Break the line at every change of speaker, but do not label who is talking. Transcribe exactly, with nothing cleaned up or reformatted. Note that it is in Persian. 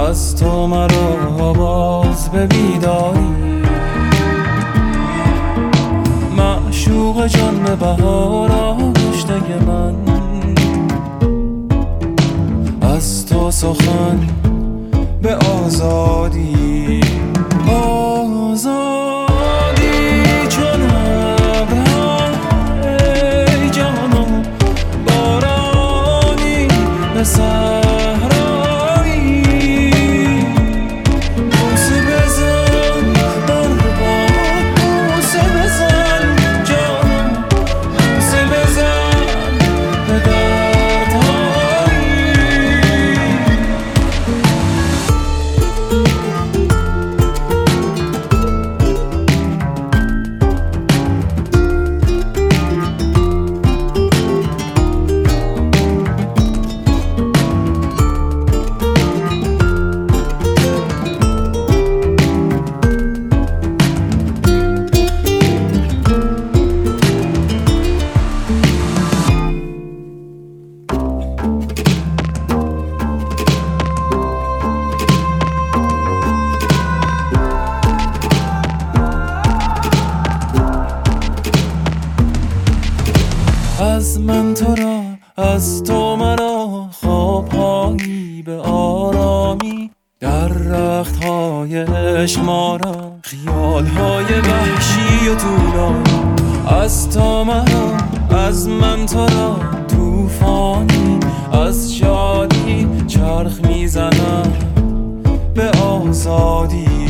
از تو مرا باز به بیداری، معشوق جان به بهار آغشته من، از تو سخن به آزادی، آزادی چون ابرها ای جانم، بارانی به صحرایی، بوسه بزن بر باد، بوسه بزن جانم، بوسه بزن به دردهایی. از من تو را، از تو مرا، خوابهایی به آرامی، در رختهای عشق ما را، خیالهای وحشی و طولانی، از تو مرا، از من تو را، توفانی از شادی چرخ میزنم به آزادی.